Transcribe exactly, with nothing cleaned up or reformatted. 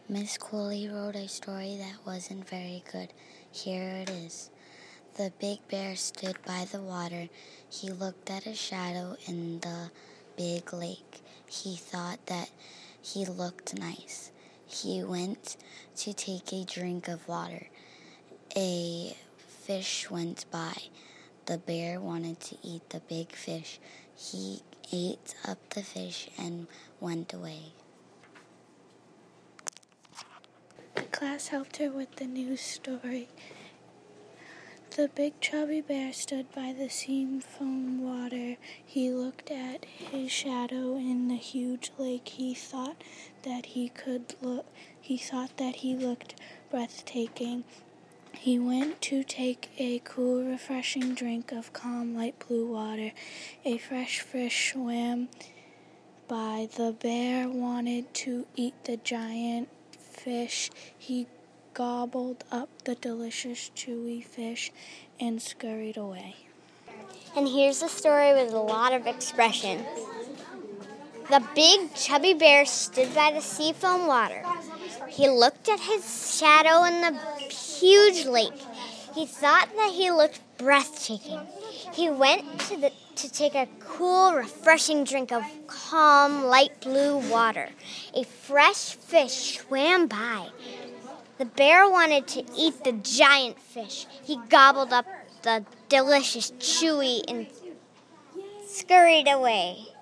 Miss Cooley wrote a story that wasn't very good. Here it is. The big bear stood by the water. He looked at a shadow in the big lake. He thought that he looked nice. He went to take a drink of water. A fish went by. The bear wanted to eat the big fish. He ate up the fish and went away. The class helped her with the new story. The big chubby bear stood by the sea foam water. He looked at his shadow in the huge lake. He thought that he could look. He thought that he looked breathtaking. He went to take a cool, refreshing drink of calm, light blue water. A fresh fish swam by. The bear wanted to eat the giant fish. He gobbled up the delicious, chewy fish and scurried away. And here's a story with a lot of expression. The big chubby bear stood by the sea foam water. He looked at his shadow in the huge lake. He thought that he looked breathtaking. He went to the to take a cool, refreshing drink of calm, light blue water. A fresh fish swam by. The bear wanted to eat the giant fish. He gobbled up the delicious, chewy, and scurried away.